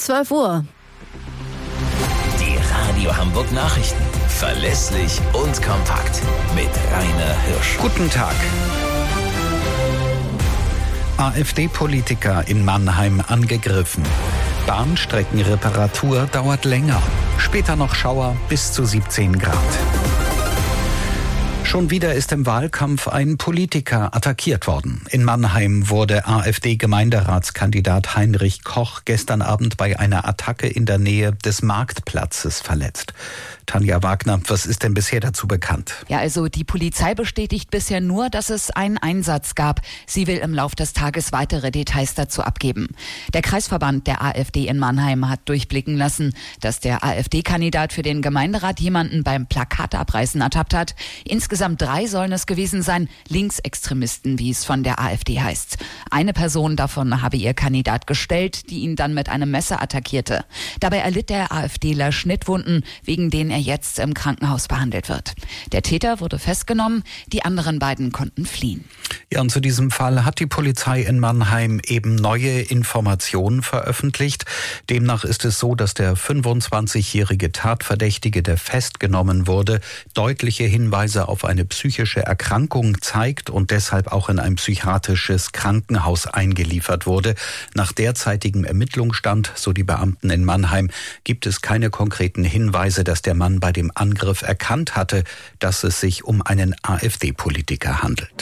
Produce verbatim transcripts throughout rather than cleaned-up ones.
zwölf Uhr. Die Radio Hamburg Nachrichten. Verlässlich und kompakt. Mit Rainer Hirsch. Guten Tag. AfD-Politiker in Mannheim angegriffen. Bahnstreckenreparatur dauert länger. Später noch Schauer bis zu siebzehn Grad. Schon wieder ist im Wahlkampf ein Politiker attackiert worden. In Mannheim wurde AfD-Gemeinderatskandidat Heinrich Koch gestern Abend bei einer Attacke in der Nähe des Marktplatzes verletzt. Tanja Wagner, was ist denn bisher dazu bekannt? Ja, also die Polizei bestätigt bisher nur, dass es einen Einsatz gab. Sie will im Lauf des Tages weitere Details dazu abgeben. Der Kreisverband der AfD in Mannheim hat durchblicken lassen, dass der AfD-Kandidat für den Gemeinderat jemanden beim Plakatabreißen ertappt hat. Insgesamt drei sollen es gewesen sein, Linksextremisten, wie es von der AfD heißt. Eine Person davon habe ihr Kandidat gestellt, die ihn dann mit einem Messer attackierte. Dabei erlitt der AfDler Schnittwunden, wegen denen er jetzt im Krankenhaus behandelt wird. Der Täter wurde festgenommen, die anderen beiden konnten fliehen. Ja, und zu diesem Fall hat die Polizei in Mannheim eben neue Informationen veröffentlicht. Demnach ist es so, dass der fünfundzwanzigjährige Tatverdächtige, der festgenommen wurde, deutliche Hinweise auf eine psychische Erkrankung zeigt und deshalb auch in ein psychiatrisches Krankenhaus eingeliefert wurde. Nach derzeitigem Ermittlungsstand, so die Beamten in Mannheim, gibt es keine konkreten Hinweise, dass der Mann bei dem Angriff erkannt hatte, dass es sich um einen AfD-Politiker handelt.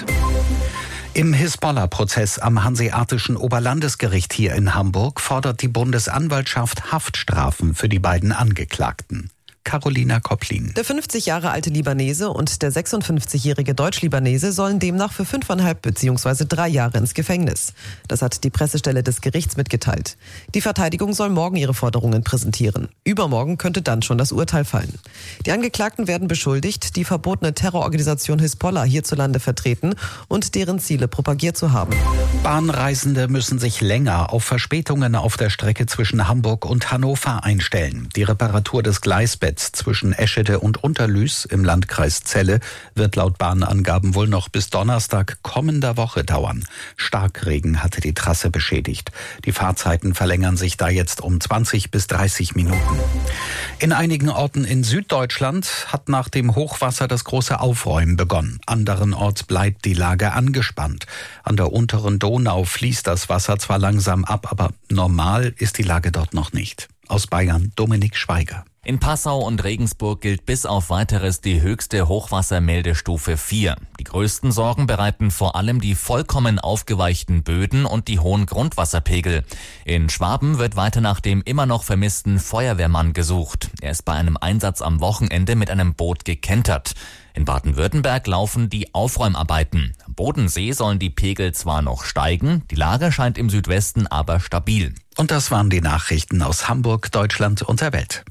Im Hisbollah-Prozess am Hanseatischen Oberlandesgericht hier in Hamburg fordert die Bundesanwaltschaft Haftstrafen für die beiden Angeklagten. Carolina Kopplin. Der fünfzig Jahre alte Libanese und der sechsundfünfzigjährige Deutsch-Libanese sollen demnach für fünfeinhalb bzw. drei Jahre ins Gefängnis. Das hat die Pressestelle des Gerichts mitgeteilt. Die Verteidigung soll morgen ihre Forderungen präsentieren. Übermorgen könnte dann schon das Urteil fallen. Die Angeklagten werden beschuldigt, die verbotene Terrororganisation Hisbollah hierzulande vertreten und deren Ziele propagiert zu haben. Bahnreisende müssen sich länger auf Verspätungen auf der Strecke zwischen Hamburg und Hannover einstellen. Die Reparatur des Gleisbetts zwischen Eschede und Unterlüß im Landkreis Celle wird laut Bahnangaben wohl noch bis Donnerstag kommender Woche dauern. Starkregen hatte die Trasse beschädigt. Die Fahrzeiten verlängern sich da jetzt um zwanzig bis dreißig Minuten. In einigen Orten in Süddeutschland hat nach dem Hochwasser das große Aufräumen begonnen. Anderenorts bleibt die Lage angespannt. An der unteren Donau fließt das Wasser zwar langsam ab, aber normal ist die Lage dort noch nicht. Aus Bayern Dominik Schweiger. In Passau und Regensburg gilt bis auf Weiteres die höchste Hochwassermeldestufe vier. Die größten Sorgen bereiten vor allem die vollkommen aufgeweichten Böden und die hohen Grundwasserpegel. In Schwaben wird weiter nach dem immer noch vermissten Feuerwehrmann gesucht. Er ist bei einem Einsatz am Wochenende mit einem Boot gekentert. In Baden-Württemberg laufen die Aufräumarbeiten. Am Bodensee sollen die Pegel zwar noch steigen, die Lage scheint im Südwesten aber stabil. Und das waren die Nachrichten aus Hamburg, Deutschland und der Welt.